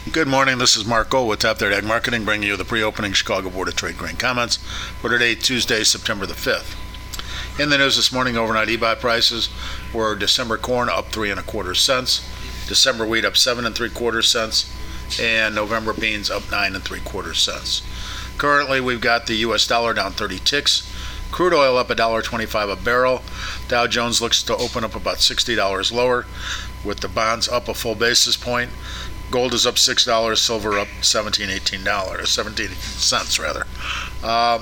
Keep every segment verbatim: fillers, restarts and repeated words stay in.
Good morning. This is Mark Gold with Top thirty Ag Marketing, bringing you the pre-opening Chicago Board of Trade grain comments for today, Tuesday, September the fifth. In the news this morning, overnight e-buy prices were December corn up three and a quarter cents, December wheat up seven and three quarter cents, and November beans up nine and three quarter cents. Currently, we've got the U S dollar down thirty ticks, crude oil up one dollar twenty-five a barrel. Dow Jones looks to open up about sixty dollars lower, with the bonds up a full basis point. Gold is up six dollars, silver up seventeen, eighteen dollars, seventeen cents rather. Uh,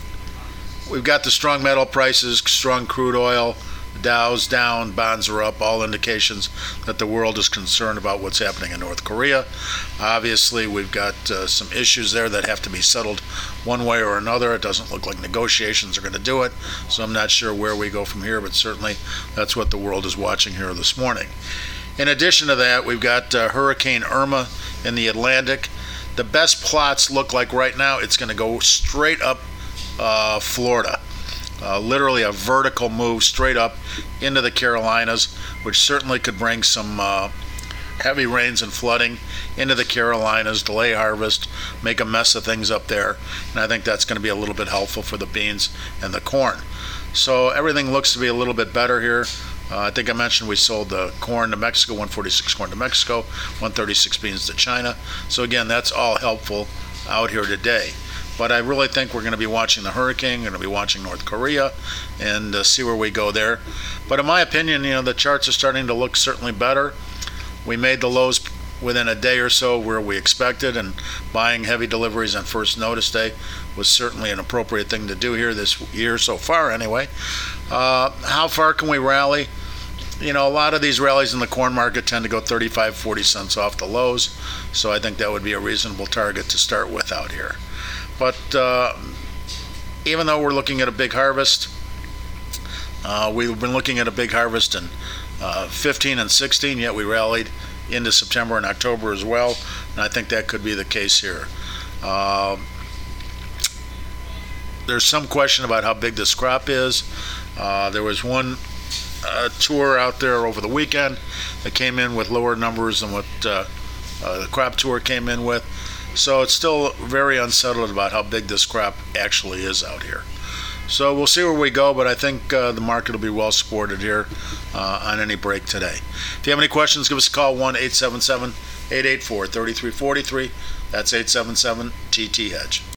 we've got the strong metal prices, strong crude oil, Dow's down, bonds are up, all indications that the world is concerned about what's happening in North Korea. Obviously, we've got uh, some issues there that have to be settled one way or another. It doesn't look like negotiations are going to do it, so I'm not sure where we go from here, but certainly that's what the world is watching here this morning. In addition to that, we've got uh, Hurricane Irma in the Atlantic. The best plots look like right now it's going to go straight up uh, Florida. Uh, literally a vertical move straight up into the Carolinas, which certainly could bring some uh, heavy rains and flooding into the Carolinas, delay harvest, make a mess of things up there. And I think that's going to be a little bit helpful for the beans and the corn. So everything looks to be a little bit better here. Uh, I think I mentioned we sold the corn to Mexico, one forty-six corn to Mexico, one thirty-six beans to China. So again, that's all helpful out here today. But I really think we're going to be watching the hurricane, going to be watching North Korea, and uh, see where we go there. But in my opinion, you know, the charts are starting to look certainly better. We made the lows within a day or so where we expected, and buying heavy deliveries on first notice day was certainly an appropriate thing to do here this year so far anyway. Uh, how far can we rally? You know, a lot of these rallies in the corn market tend to go thirty-five, forty cents off the lows, so I think that would be a reasonable target to start with out here. But uh, even though we're looking at a big harvest, uh, we've been looking at a big harvest in uh, fifteen and sixteen, yet we rallied into September and October as well, and I think that could be the case here. Uh, there's some question about how big this crop is. Uh, there was one uh, tour out there over the weekend that came in with lower numbers than what uh, uh, the crop tour came in with. So it's still very unsettled about how big this crop actually is out here. So we'll see where we go, but I think uh, the market will be well supported here uh, on any break today. If you have any questions, give us a call, one eight seven seven, eight eight four, three three four three. That's eight seven seven T T Hedge.